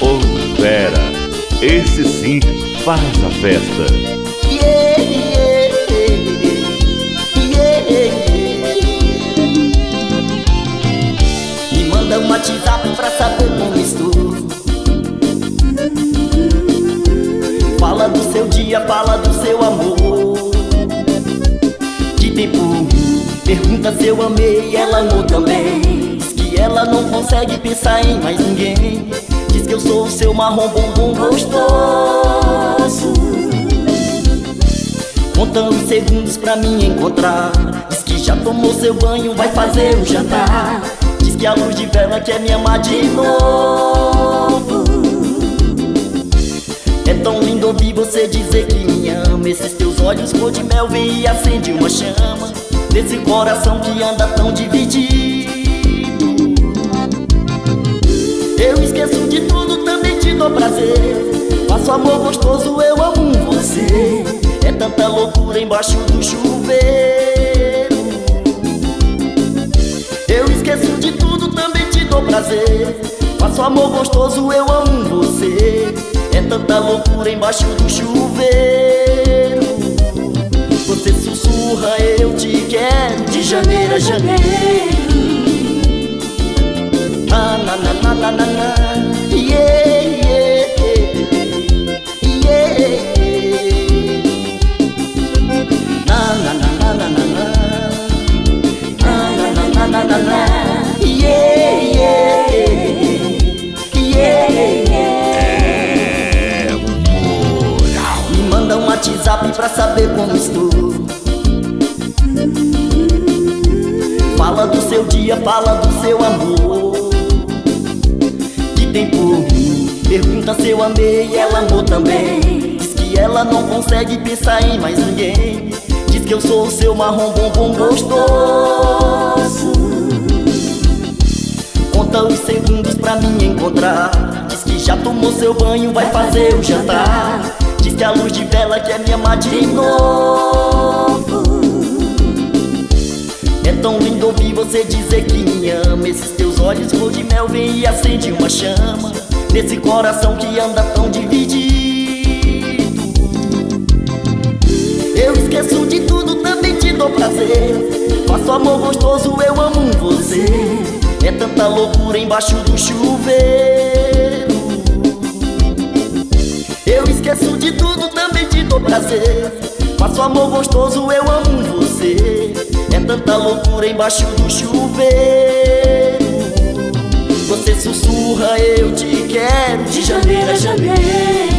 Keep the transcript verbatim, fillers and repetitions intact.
Oh, fera, esse sim faz a festa. Yeah, yeah, yeah, yeah. Me manda um WhatsApp pra saber como estou. Fala do seu dia, fala do seu amor. De tempo pergunta se eu amei, ela amou também. Diz que ela não consegue pensar em mais ninguém. Diz que eu sou o seu marrom bumbum gostoso. Conta os segundos pra me encontrar. Diz que já tomou seu banho, vai fazer o jantar. Diz que a luz de vela quer me amar de novo. É tão lindo ouvir você dizer que me ama. Esses teus olhos cor de mel vem e acende uma chama desse coração que anda tão dividido. Eu esqueço de tudo, também te dou prazer. Faço amor gostoso, eu amo você. É tanta loucura embaixo do chuveiro. Eu esqueço de tudo, também te dou prazer. Faço amor gostoso, eu amo você. É tanta loucura embaixo do chuveiro. Você sussurra, eu te quero de janeiro a janeiro. Ah, na na na na na na. Yeah, yeah, yeah, yeah. Na na na na na na na. Ah, na na na na na na. Yeah, yeah, yeah, yeah. Me manda um WhatsApp pra saber como estou. Fala do seu dia, fala do seu amor. De tempo pergunta se eu amei, ela amou também. Diz que ela não consegue pensar em mais ninguém. Diz que eu sou o seu marrom bumbum gostoso. Conta os segundos pra me encontrar. Diz que já tomou seu banho, vai fazer o jantar. Diz que a luz de vela quer me amar de novo. É tão lindo ouvir você dizer que me ama. Esses teus olhos cor de mel vem e acende uma chama nesse coração que anda tão dividido. Eu esqueço de tudo, também te dou prazer. Faço amor gostoso, eu amo você. É tanta loucura embaixo do chuveiro. Eu esqueço de tudo, também te dou prazer. Faço amor gostoso, eu amo você. É tanta loucura embaixo do chuveiro. Você sussurra, eu te quero de janeiro a janeiro.